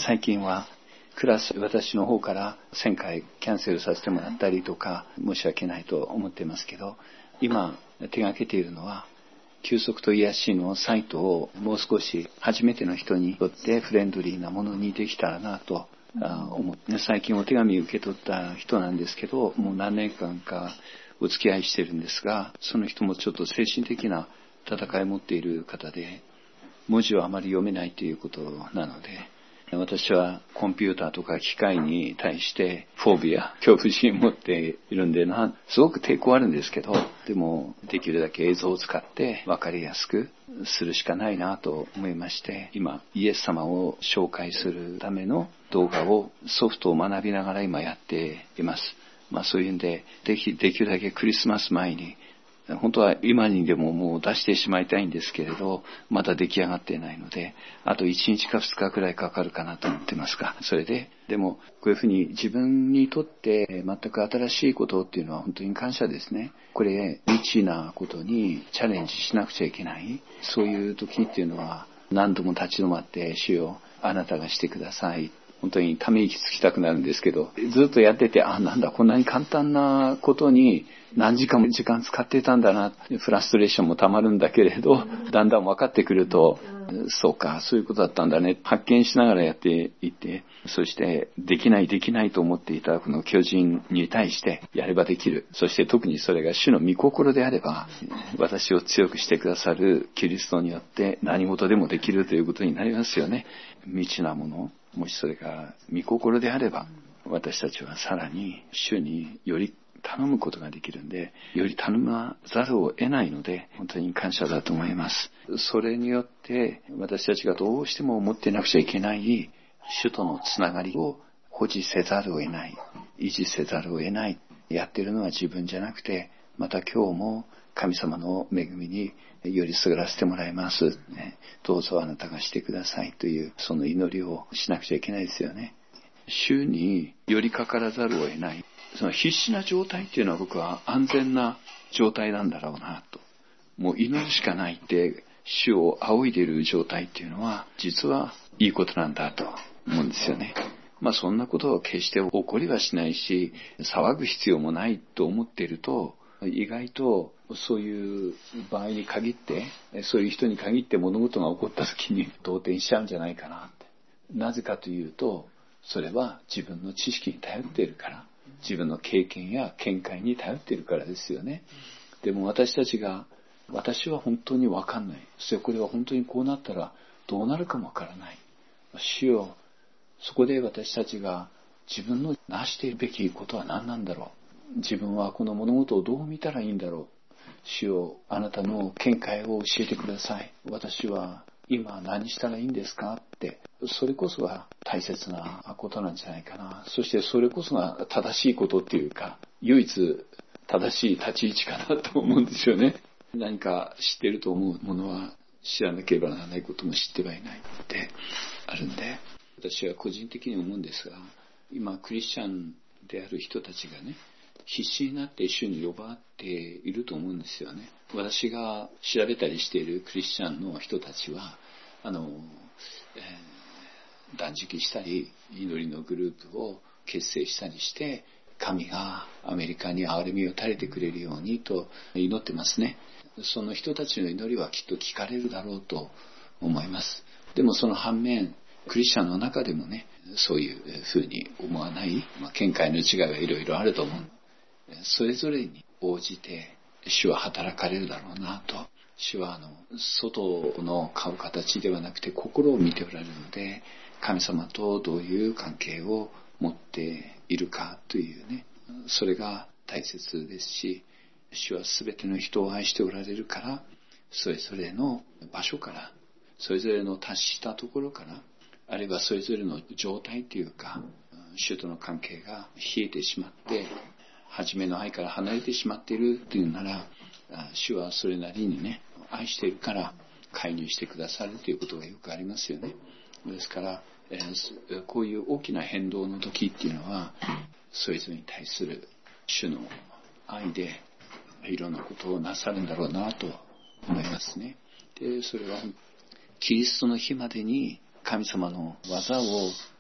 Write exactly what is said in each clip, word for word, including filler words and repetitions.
最近はクラス、私の方からせんかいキャンセルさせてもらったりとか、申し訳ないと思ってますけど、今手がけているのは、休息と癒しのサイトをもう少し初めての人にとってフレンドリーなものにできたらなと思って、最近お手紙を受け取った人なんですけど、もう何年間かお付き合いしてるんですが、その人もちょっと精神的な戦いを持っている方で、文字をあまり読めないということなので、私はコンピューターとか機械に対してフォービア、恐怖心を持っているんでな、すごく抵抗あるんですけど、でもできるだけ映像を使って分かりやすくするしかないなと思いまして、今イエス様を紹介するための動画をソフトを学びながら今やっています。まあそういうんで、でき、できるだけクリスマス前に、本当は今にでももう出してしまいたいんですけれど、まだ出来上がっていないので、あといちにちかふつかくらいかかるかなと思ってますが、それで、でもこういうふうに自分にとって全く新しいことっていうのは本当に感謝ですね。これ未知なことにチャレンジしなくちゃいけない。そういう時っていうのは何度も立ち止まって、主よ、あなたがしてください。本当にため息つきたくなるんですけど、ずっとやってて、あ、なんだ、こんなに簡単なことに何時間も時間使ってたんだな、フラストレーションもたまるんだけれど、だんだん分かってくると、そうか、そういうことだったんだね、発見しながらやっていって、そしてできないできないと思っていたこの巨人に対してやればできる。そして特にそれが主の御心であれば、私を強くしてくださるキリストによって何事でもできるということになりますよね。未知なもの、もしそれが御心であれば、私たちはさらに主により頼むことができるんで、より頼まざるを得ないので、本当に感謝だと思います。それによって私たちがどうしても持っていなくちゃいけない主とのつながりを保持せざるを得ない、維持せざるを得ない。やっているのは自分じゃなくて、また今日も神様の恵みによりすぐらせてもらいます、ね。どうぞあなたがしてくださいというその祈りをしなくちゃいけないですよね。主に寄りかからざるを得ない。その必死な状態っていうのは僕は安全な状態なんだろうなと。もう祈るしかないって主を仰いでいる状態っていうのは実はいいことなんだと思うんですよね。まあそんなことは決して起こりはしないし、騒ぐ必要もないと思っていると、意外とそういう場合に限って、そういう人に限って物事が起こった時に動転しちゃうんじゃないかなって。なぜかというと、それは自分の知識に頼っているから、自分の経験や見解に頼っているからですよね。でも私たちが、私は本当に分かんない。そしてこれは本当にこうなったらどうなるかも分からない。主よ、そこで私たちが自分の成しているべきことは何なんだろう。自分はこの物事をどう見たらいいんだろう。主よ、あなたの見解を教えてください。私は今何したらいいんですかって、それこそが大切なことなんじゃないかな。そしてそれこそが正しいことっていうか、唯一正しい立ち位置かなと思うんですよね。何か知っていると思うものは知らなければならないことも知ってはいないってあるんで、私は個人的に思うんですが、今クリスチャンである人たちがね、必死になって主に呼ばっていると思うんですよね。私が調べたりしているクリスチャンの人たちは、あの、えー、断食したり、祈りのグループを結成したりして、神がアメリカに憐れみを垂れてくれるようにと祈ってますね。その人たちの祈りはきっと聞かれるだろうと思います。でもその反面、クリスチャンの中でもね、そういうふうに思わない、まあ、見解の違いはいろいろあると思う。それぞれに応じて主は働かれるだろうなと。主はあの外の顔形ではなくて心を見ておられるので、神様とどういう関係を持っているかというね、それが大切ですし、主は全ての人を愛しておられるから、それぞれの場所から、それぞれの達したところから、あるいはそれぞれの状態というか、主との関係が冷えてしまって初めの愛から離れてしまっているというなら、主はそれなりにね、愛しているから介入してくださるということがよくありますよね。ですから、えー、こういう大きな変動の時っていうのは、それぞれに対する主の愛でいろんなことをなさるんだろうなと思いますね。で、それはキリストの日までに神様の技を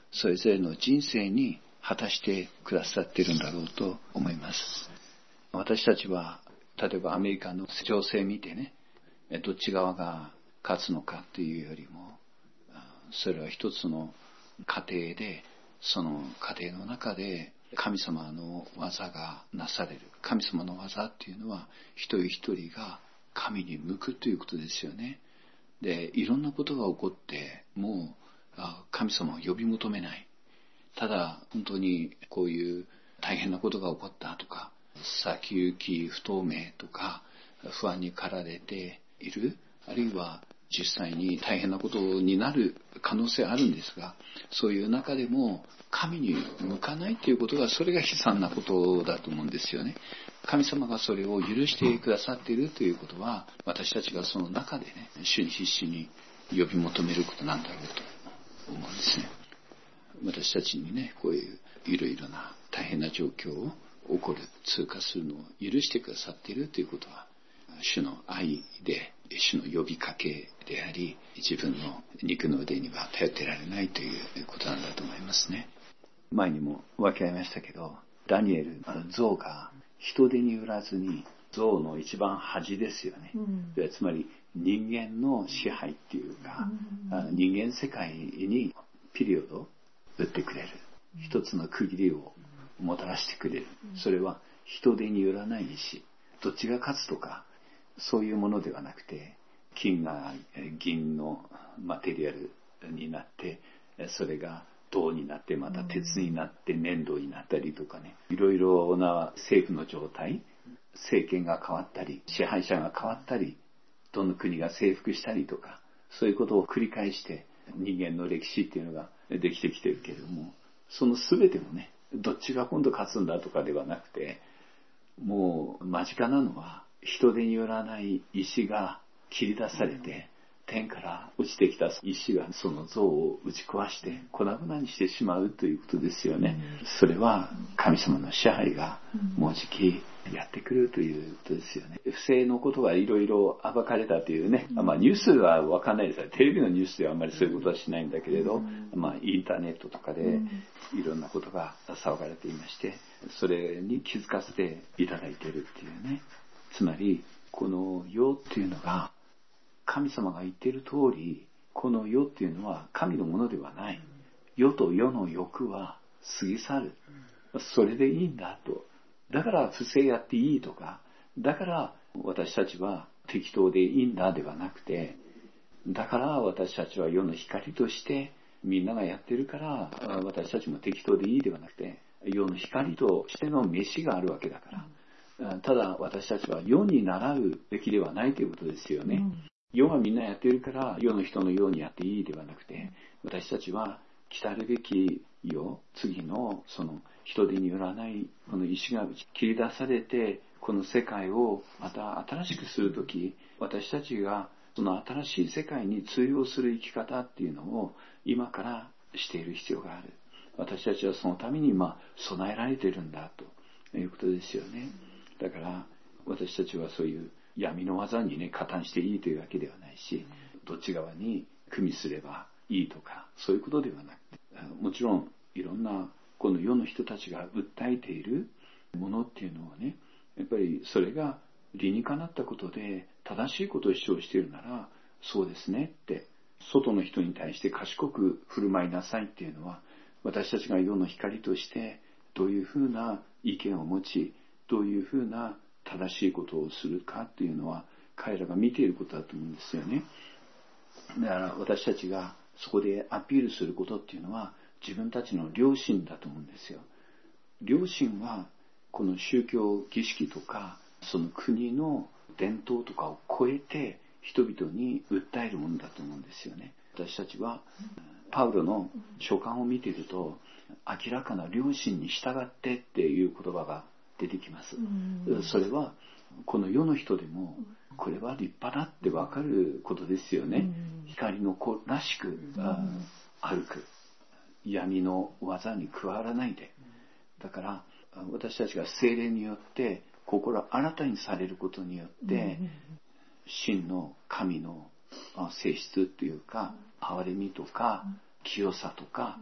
それぞれの人生に果たしてくださっているんだろうと思います。私たちは例えばアメリカの情勢を見てね、どっち側が勝つのかというよりも、それは一つの家庭で、その家庭の中で神様の技がなされる。神様の技っていうのは一人一人が神に向くということですよね。で、いろんなことが起こってもう神様を呼び求めない。ただ本当にこういう大変なことが起こったとか、先行き不透明とか不安に駆られている、あるいは実際に大変なことになる可能性はあるんですが、そういう中でも神に向かないということが、それが悲惨なことだと思うんですよね。神様がそれを許してくださっているということは、私たちがその中でね、主に必死に呼び求めることなんだろうと思うんですね。私たちにね、こういういろいろな大変な状況を起こる、通過するのを許してくださっているということは、主の愛で、主の呼びかけであり、自分の肉の腕には頼ってられないということなんだと思いますね。前にも分け合いましたけど、ダニエル、象が人手に売らずに、象の一番端ですよね。うん、つまり人間の支配っていうか、うん、人間世界にピリオドを打ってくれる。一つの区切りをもたらしてくれる。それは人手によらないし、どっちが勝つとか、そういうものではなくて、金が銀のマテリアルになって、それが銅になって、また鉄になって粘土になったりとかね、いろいろな政府の状態、政権が変わったり、支配者が変わったり、どの国が征服したりとか、そういうことを繰り返して人間の歴史っていうのができてきてるけれども、その全てもね、どっちが今度勝つんだとかではなくて、もう間近なのは人手によらない石が切り出されて、天から落ちてきた石がその像を打ち壊して粉々にしてしまうということですよね。それは神様の支配がもうじきやってくるということですよね。不正のことがいろいろ暴かれたというね、まあニュースは分かんないですが、テレビのニュースではあんまりそういうことはしないんだけれど、まあインターネットとかでいろんなことが騒がれていまして、それに気づかせていただいているっていうね。つまりこの世っていうのが、神様が言っている通り、この世っていうのは神のものではない。世と世の欲は過ぎ去る。それでいいんだと。だから不正やっていいとか、だから私たちは適当でいいんだではなくて、だから私たちは世の光としてみんながやってるから私たちも適当でいいではなくて、世の光としての飯があるわけだから。ただ私たちは世に習うべきではないということですよね。うん世がみんなやってるから世の人のようにやっていいではなくて、私たちは来たるべき世、次のその人手によらないこの石が切り出されて、この世界をまた新しくするとき、私たちがその新しい世界に通用する生き方っていうのを今からしている必要がある。私たちはそのために今備えられているんだということですよね。だから私たちはそういう闇の技にね、加担していいというわけではないし、どっち側に組みすればいいとか、そういうことではなくて、もちろんいろんなこの世の人たちが訴えているものっていうのはね、やっぱりそれが理にかなったことで正しいことを主張しているなら、そうですねって、外の人に対して賢く振る舞いなさいっていうのは、私たちが世の光としてどういうふうな意見を持ち、どういうふうな正しいことをするかっていうのは彼らが見ていることだと思うんですよね。だから私たちがそこでアピールすることっていうのは自分たちの良心だと思うんですよ。良心はこの宗教儀式とかその国の伝統とかを超えて人々に訴えるものだと思うんですよね。私たちはパウロの書簡を見ていると、明らかな良心に従ってっていう言葉が出てきます。それはこの世の人でもこれは立派だって分かることですよね。光の子らしく歩く、闇の技に加わらないで。だから私たちが聖霊によって心新たにされることによって真の神の性質っていうか、憐れみとか清さとか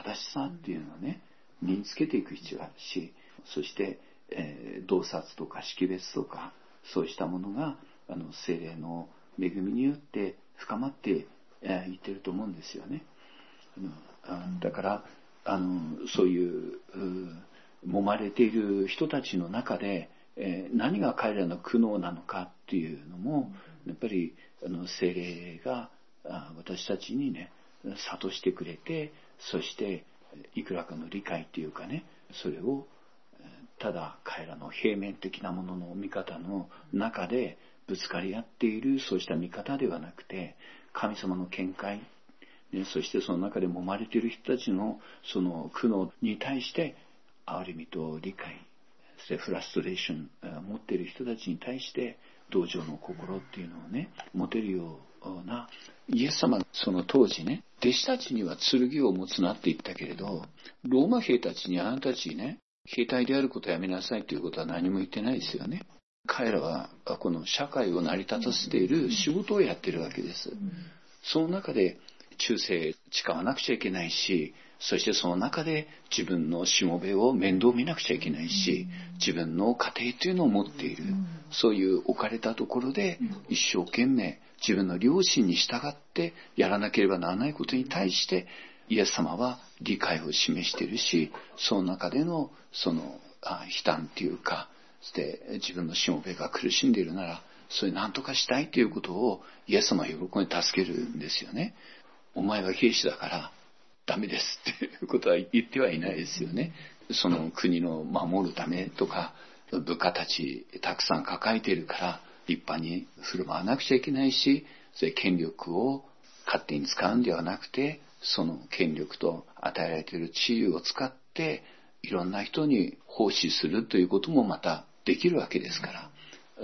正しさっていうのをね、身につけていく必要があるし、そして、えー、洞察とか識別とか、そうしたものが、あの、聖霊の恵みによって深まってい、えー、ってると思うんですよね。あのだから、あの、そういう、う揉まれている人たちの中で、えー、何が彼らの苦悩なのかっていうのも、やっぱり、あの、聖霊が、あ私たちにね、諭してくれて、そしていくらかの理解っていうかね、それをただ彼らの平面的なものの見方の中でぶつかり合っている、そうした見方ではなくて、神様の見解、ね、そしてその中で揉まれている人たちのその苦悩に対して憐れみと理解、そしてフラストレーション持っている人たちに対して同情の心っていうのをね、持てるような、イエス様その当時ね、弟子たちには剣を持つなって言ったけれど、ローマ兵たちにあなたたちね、兵隊であることをやめなさいということは何も言ってないですよね。彼らはこの社会を成り立たせている仕事をやっているわけです。その中で忠誠誓わなくちゃいけないし、そしてその中で自分のしもべを面倒見なくちゃいけないし、自分の家庭というのを持っている、そういう置かれたところで一生懸命自分の良心に従ってやらなければならないことに対してイエス様は理解を示しているし、その中でのその悲嘆というか、そして自分のしもべが苦しんでいるならそれ何とかしたいということをイエス様は喜んで助けるんですよね。お前は兵士だからダメですっていうことは言ってはいないですよね。その国の守るためとか、部下たちたくさん抱えているから立派に振る舞わなくちゃいけないし、それ権力を勝手に使うんではなくて、その権力と与えられている地位を使っていろんな人に奉仕するということもまたできるわけですから。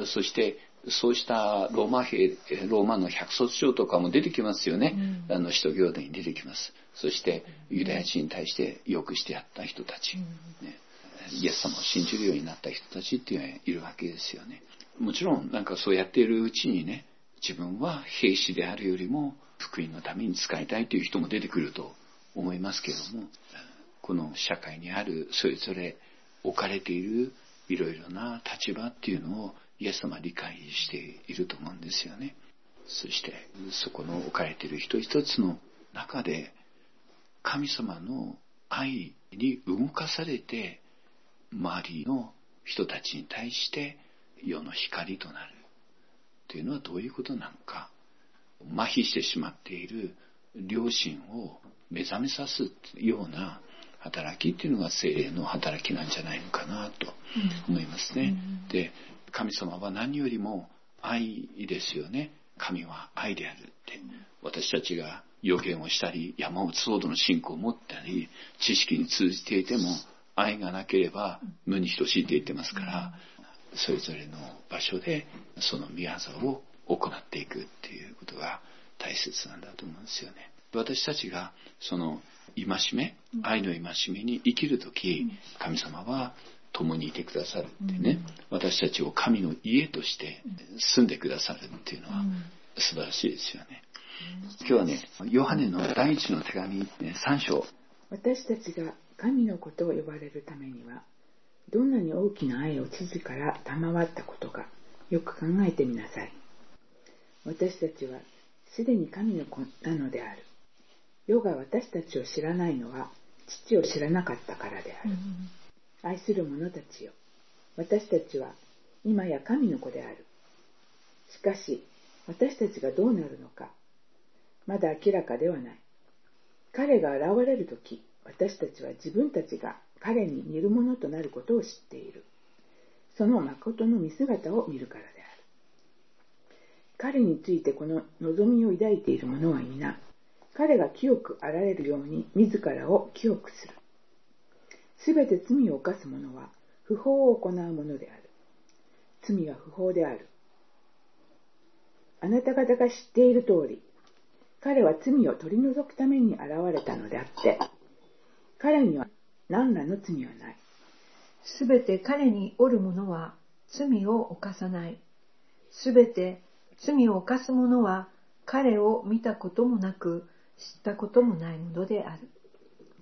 そしてそうしたローマ兵、ローマの百卒長とかも出てきますよね。うん、あの使徒行伝に出てきます。そしてユダヤ人に対して良くしてやった人たち、うんね、イエス様を信じるようになった人たちっていうのがいるわけですよね。もちろんなんかそうやっているうちにね、自分は兵士であるよりも福音のために使いたいという人も出てくると思いますけれども、この社会にあるそれぞれ置かれているいろいろな立場っていうのをイエス様は理解していると思うんですよね。そしてそこの置かれている一つ一つの中で神様の愛に動かされて周りの人たちに対して世の光となるというのはどういうことなのか。麻痺してしまっている良心を目覚めさすような働きっていうのが聖霊の働きなんじゃないのかなと思いますね。うん、で、神様は何よりも愛ですよね。神は愛であるって。私たちが予言をしたり山を打つほどの信仰を持ったり知識に通じていても愛がなければ無に等しいって言ってますから、それぞれの場所でその御業を行っていくっていうことが大切なんだと思うんですよね。私たちがその戒め、愛の戒めに生きるとき、神様は共にいてくださるってね、私たちを神の家として住んでくださるっていうのは素晴らしいですよね。今日はね、ヨハネの第一の手紙、ね、さん章。 私たちが神の子と呼ばれるためには、どんなに大きな愛を地から賜ったことか、よく考えてみなさい。私たちはすでに神の子なのである。世が私たちを知らないのは父を知らなかったからである。うん、愛する者たちよ、私たちは今や神の子である。しかし私たちがどうなるのかまだ明らかではない。彼が現れるとき、私たちは自分たちが彼に似るものとなることを知っている。その誠の見姿を見るからである。彼についてこの望みを抱いている者は皆、彼が清くあられるように自らを清くする。すべて罪を犯す者は不法を行う者である。罪は不法である。あなた方が知っている通り、彼は罪を取り除くために現れたのであって、彼には何らの罪はない。 すべて彼におる者は罪を犯さない。すべて罪を犯す者は彼を見たこともなく知ったこともないものである。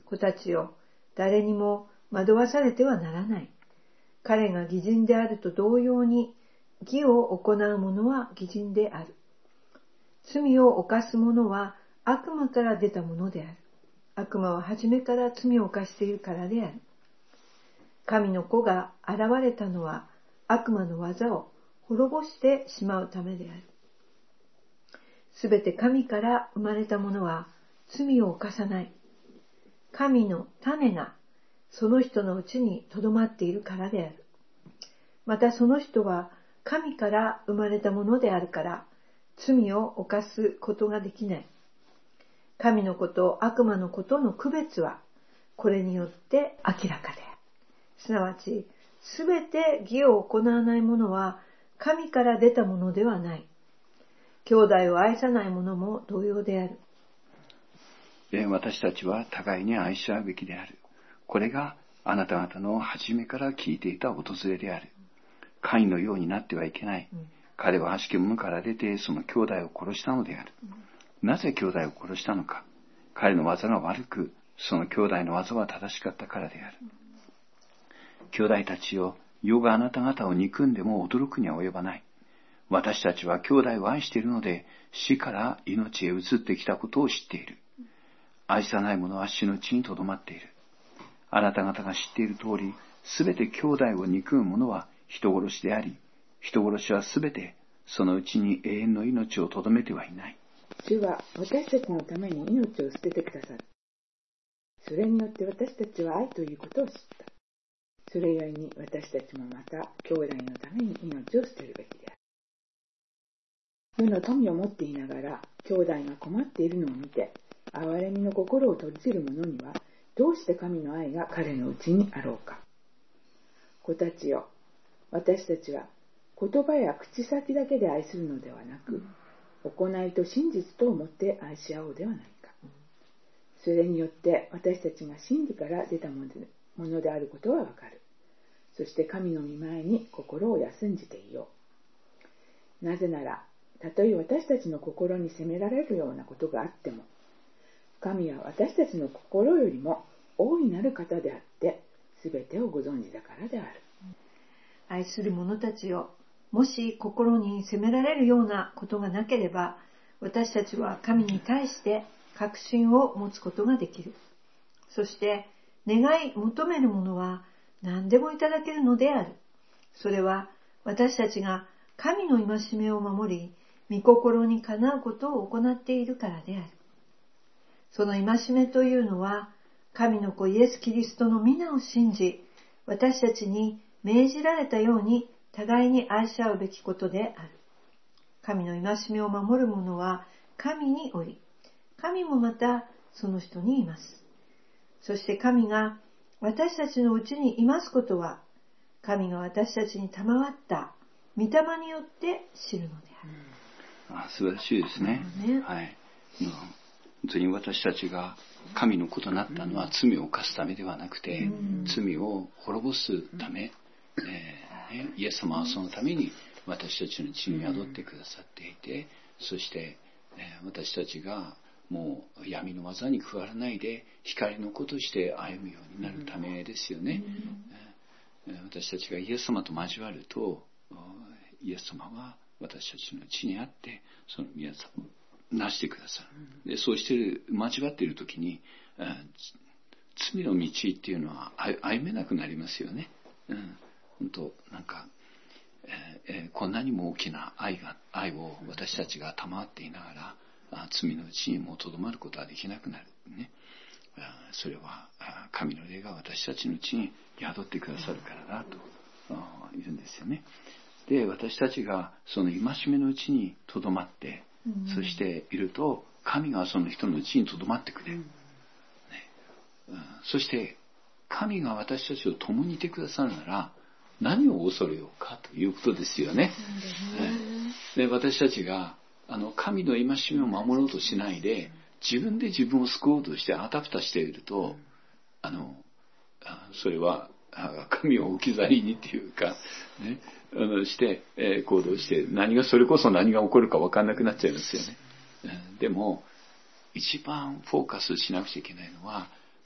子たちよ、誰にも惑わされてはならない。彼が義人であると同様に、義を行う者は義人である。罪を犯す者は悪魔から出たものである。悪魔は初めから罪を犯しているからである。神の子が現れたのは悪魔の技を滅ぼしてしまうためである。すべて神から生まれたものは罪を犯さない。神の種がその人のうちにとどまっているからである。またその人は神から生まれたものであるから、罪を犯すことができない。神の子と悪魔の子との区別は、これによって明らかである。すなわち、すべて義を行わない者は、神から出たものではない。兄弟を愛さない者も同様である。 私たちは互いに愛し合うべきである。これがあなた方の初めから聞いていた訪れである。カインのようになってはいけない。うん、彼は悪しき者から出てその兄弟を殺したのである。うん、なぜ兄弟を殺したのか。彼の技が悪く、その兄弟の技は正しかったからである。うん、兄弟たちよ、世があなた方を憎んでも驚くには及ばない。私たちは兄弟を愛しているので、死から命へ移ってきたことを知っている。愛さない者は死の地にとどまっている。あなた方が知っている通り、すべて兄弟を憎む者は人殺しであり、人殺しはすべてそのうちに永遠の命をとどめてはいない。 主は私たちのために命を捨ててくださる。それによって私たちは愛ということを知った。それゆえに私たちもまた兄弟のために命を捨てるべきである。世の富を持っていながら兄弟が困っているのを見て、憐れみの心を閉じる者にはどうして神の愛が彼のうちにあろうか。子たちよ、私たちは言葉や口先だけで愛するのではなく、行いと真実とをもって愛し合おうではないか。それによって私たちが真理から出たものであることはわかる。そして神の御前に心を休んじていよう。なぜなら、たとえ私たちの心に責められるようなことがあっても、神は私たちの心よりも大いなる方であって、すべてをご存知だからである。 愛する者たちよ、もし心に責められるようなことがなければ、私たちは神に対して確信を持つことができる。そして願い求めるものは何でもいただけるのである。それは私たちが神の戒めを守り、御心にかなうことを行っているからである。その戒めというのは、神の子イエス・キリストの皆を信じ、私たちに命じられたように互いに愛し合うべきことである。神の戒めを守る者は神におり、神もまたその人にいます。そして神が私たちのうちにいますことは、神が私たちに賜った御霊によって知るのである。 ああ、素晴らしいですね。ね、はい。本当に私たちが神の子となったのは罪を犯すためではなくて、うん、罪を滅ぼすため、えーね、イエス様はそのために私たちの血に宿ってくださっていて、そして、えー、私たちがもう闇の技に加わらないで光の子として歩むようになるためですよね。うん、えー、私たちがイエス様と交わると、イエス様は私たちの血にあってその皆さんをなしてくださる。で、そうして間違っている時に、えー、罪の道っていうのは歩めなくなりますよね。うん、本当なんか、えーえー、こんなにも大きな愛が愛を私たちが賜っていながら、あ罪のうちにもうとどまることはできなくなるね。あそれは神の霊が私たちのうちに宿ってくださるからだと言うんですよね。で、私たちがその戒めのうちにとどまって、うん、そしていると神がその人のうちにとどまってくれる、うんねうん、そして神が私たちを共にいてくださるなら何を恐れようかということですよね。うん、で、私たちがあの神の戒めを守ろうとしないで自分で自分を救おうとしてあたふたしていると、あのそれは神を置き去りにっていうか、ね、あのして、えー、行動して何がそれこそ何が起こるか分かんなくなっちゃいますよね。うん、でも一番フォーカスしなくちゃいけないのは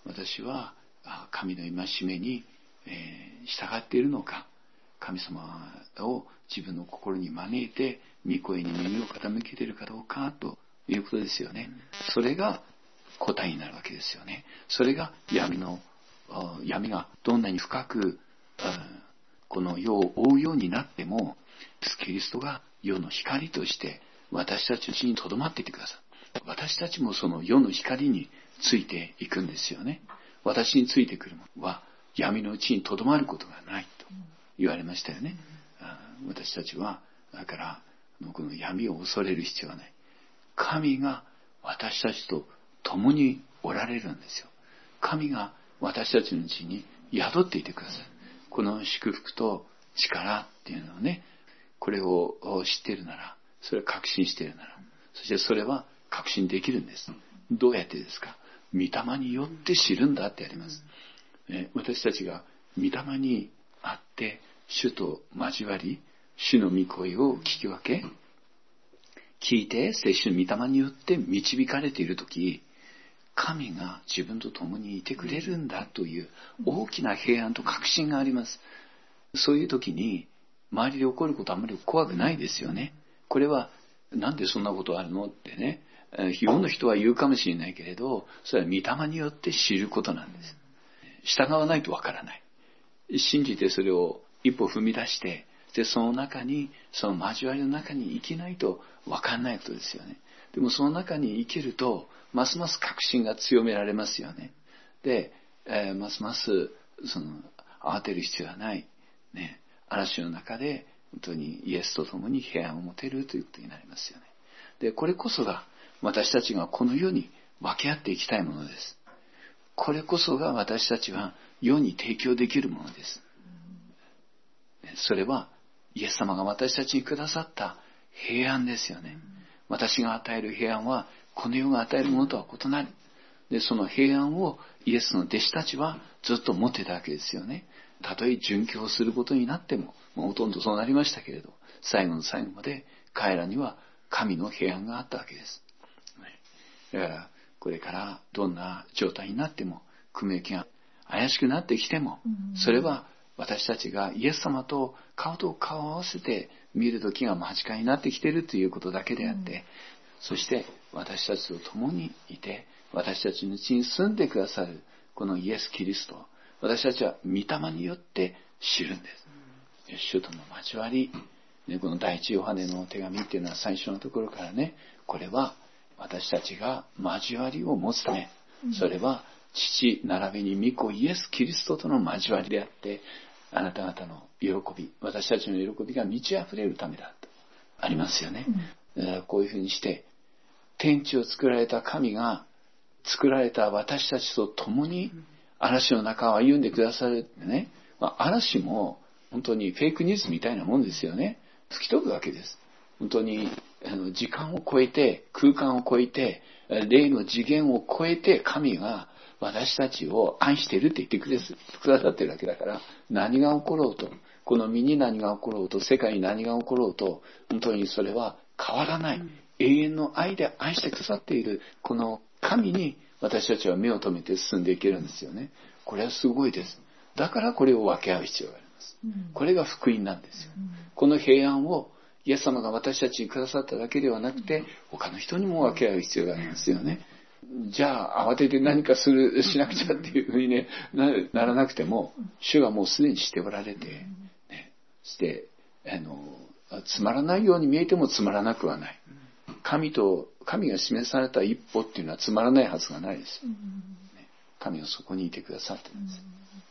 私は神の戒めに従っているのか、神様を自分の心に招いて御声に耳を傾けているかどうかということですよね。それが答えになるわけですよね。それが闇の闇がどんなに深くこの世を覆うようになっても、キリストが世の光として私たちのうちにとどまっていてください。私たちもその世の光についていくんですよね。私についてくるものは闇のうちにとどまることがないと言われましたよね。私たちはだからこの闇を恐れる必要はない。神が私たちと共におられるんですよ。神が私たちのうちに宿っていてください。この祝福と力っていうのはね、これを知っているなら、それを確信しているなら、そしてそれは確信できるんです。どうやってですか？御霊によって知るんだってあります。私たちが御霊にあって主と交わり、主の御声を聞き分け、聞いて聖書の御霊によって導かれているとき、神が自分と共にいてくれるんだという大きな平安と確信があります。そういう時に周りで起こることはあまり怖くないですよね。これはなんでそんなことあるのってね、世の人は言うかもしれないけれど、それは御霊によって知ることなんです。従わないとわからない。信じてそれを一歩踏み出して、でその中に、その交わりの中に生きないとわかんないことですよね。でもその中に生きるとますます確信が強められますよね。で、えー、ますますその慌てる必要はない、ね、嵐の中で本当にイエスと共に平安を持てるということになりますよね。で、これこそが私たちがこの世に分け合っていきたいものです。これこそが私たちは世に提供できるものです。それはイエス様が私たちにくださった平安ですよね。私が与える平安はこの世が与えるものとは異なる。で、その平安をイエスの弟子たちはずっと持ってたわけですよね。たとえ殉教することになっても、もうほとんどそうなりましたけれど、最後の最後まで彼らには神の平安があったわけです。だからこれからどんな状態になっても、雲行きが怪しくなってきても、それは私たちがイエス様と顔と顔を合わせて見る時が間近になってきているということだけであって、うん、そして私たちと共にいて、私たちのうちに住んでくださるこのイエス・キリスト、私たちは御霊によって知るんです。うん、主との交わり、ね、この第一ヨハネの手紙っていうのは最初のところからね、これは私たちが交わりを持つため、それは父並びに御子イエス・キリストとの交わりであって、あなた方の喜び、私たちの喜びが満ち溢れるためだとありますよね。だからこういうふうにして天地を作られた神が作られた私たちと共に嵐の中を歩んでくださるってね、まあ、嵐も本当にフェイクニュースみたいなもんですよね。吹き飛ぶわけです。本当にあの時間を超えて、空間を超えて、霊の次元を超えて神が私たちを愛しているって言ってくださっているわけだから、何が起ころうと、この身に何が起ころうと、世界に何が起ころうと、本当にそれは変わらない、うん、永遠の愛で愛してくださっているこの神に私たちは目を留めて進んでいけるんですよね。これはすごいです。だからこれを分け合う必要があります。うん、これが福音なんですよ。うん、この平安をイエス様が私たちにくださっただけではなくて、他の人にも分け合う必要がありますよね。じゃあ慌てて何かするしなくちゃっていうふうに、ね、ならなくても、主がもうすでにしておられて、ね、してあのつまらないように見えてもつまらなくはない。神と神が示された一歩っていうのはつまらないはずがないですよ、ね、神はそこにいてくださってるんです、ね、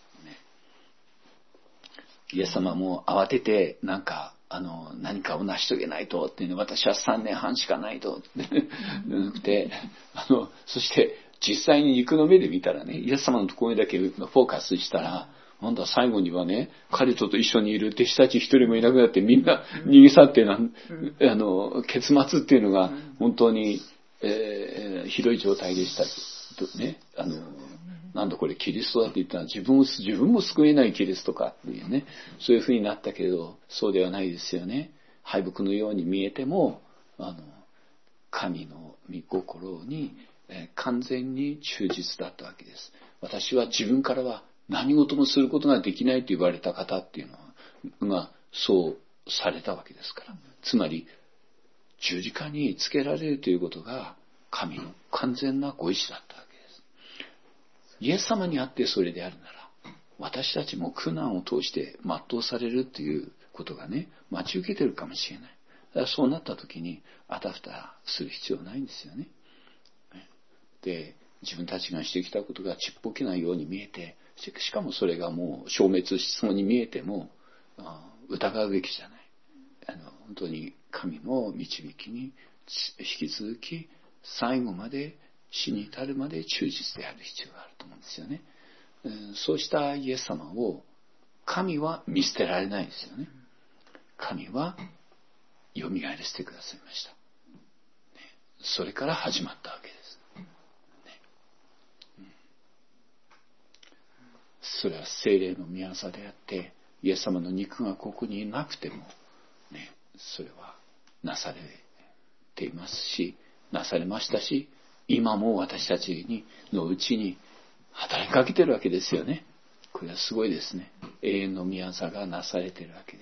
イエス様も慌ててなんかあの何かを成し遂げないとっていう、ね、私はさんねんはんしかないとってなくて、あのそして実際に肉の目で見たらね、イエス様のところにだけフォーカスしたら、なんだ最後にはね、彼と一緒にいる弟子たち一人もいなくなってみんな逃げ去ってなん、うん、あの結末っていうのが本当に、えー、ひどい状態でしたとね。あのなんだこれキリストだって言ったら自分を自分も救えないキリストかっていうね、そういうふうになったけれど、そうではないですよね。敗北のように見えても、あの神の御心にえー、完全に忠実だったわけです。私は自分からは何事もすることができないと言われた方っていうのはがそうされたわけですから、つまり十字架につけられるということが神の完全なご意志だったわけです。イエス様にあってそれであるなら、私たちも苦難を通して全うされるということがね、待ち受けてるかもしれない。だからそうなった時にあたふたする必要ないんですよね。で、自分たちがしてきたことがちっぽけなように見えて、しかもそれがもう消滅しそうに見えても疑うべきじゃない。あの本当に神の導きに引き続き最後まで死に至るまで忠実である必要があると思うんですよね。そうしたイエス様を神は見捨てられないですよね。神はよみがえらせてくださいました。それから始まったわけです。それは聖霊の御業であって、イエス様の肉がここになくても、ね、それはなされていますし、なされましたし、今も私たちにのうちに働きかけてるわけですよね。これはすごいですね。永遠の御業がなされているわけです。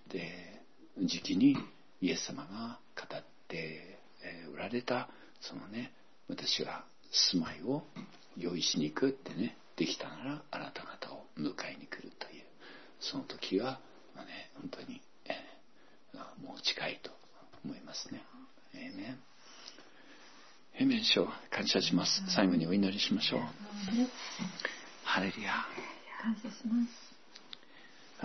で、時期にイエス様が語っておられた、そのね、私が住まいを用意しに行くってね、できたならあなた方を迎えに来るという、その時は、まあね、本当に、えー、もう近いと思いますね。エーメン。エーメンしょう。感謝します。最後にお祈りしましょう。ハレルヤ。 感謝します。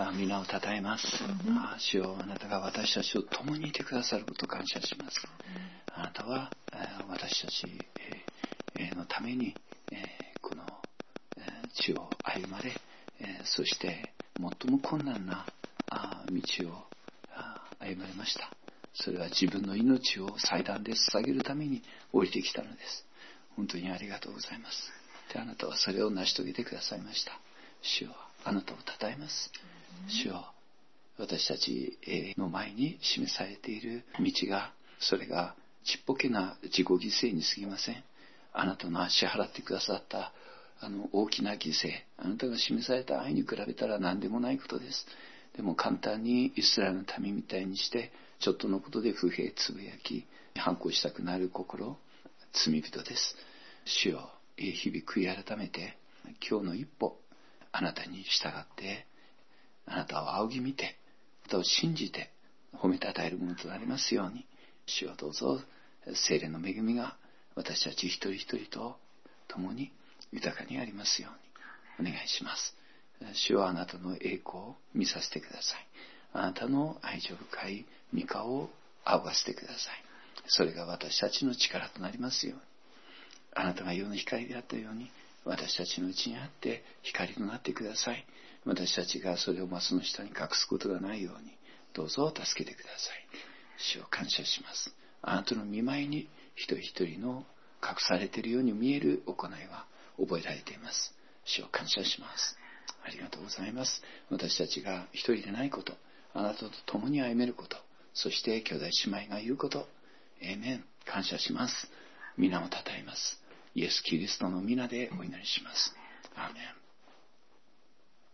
あ、皆をたたえます。あ、主よ、あなたが私たちと共にいてくださることを感謝します。あなたは私たちのためにこの地を歩まれ、そして最も困難な道を歩まれました。それは自分の命を祭壇で捧げるために降りてきたのです。本当にありがとうございます。で、あなたはそれを成し遂げてくださいました。主よ、あなたをたたえます。主よ、私たちの前に示されている道が、それがちっぽけな自己犠牲に過ぎません。あなたの支払ってくださったあの大きな犠牲、あなたが示された愛に比べたら何でもないことです。でも簡単にイスラエルの民みたいにしてちょっとのことで不平つぶやき反抗したくなる心、罪人です。主よ、日々悔い改めて今日の一歩、あなたに従ってあなたを仰ぎ見て、あなたを信じて褒めたたえるものとなりますように、主よ、どうぞ聖霊の恵みが私たち一人一人と共に豊かにありますようにお願いします。主はあなたの栄光を見させてください。あなたの愛情深い御顔を仰がせてください。それが私たちの力となりますように、あなたが世の光であったように私たちのうちにあって光となってください。私たちがそれをマスの下に隠すことがないようにどうぞ助けてください。主を感謝します。あなたの御前に一人一人の隠されているように見える行いは覚えられています。主を感謝します。ありがとうございます。私たちが一人でないこと、あなたと共に歩めること、そして兄弟姉妹が言うこと、エーメン。感謝します。皆をたたえます。イエス・キリストの皆でお祈りします。アーメン。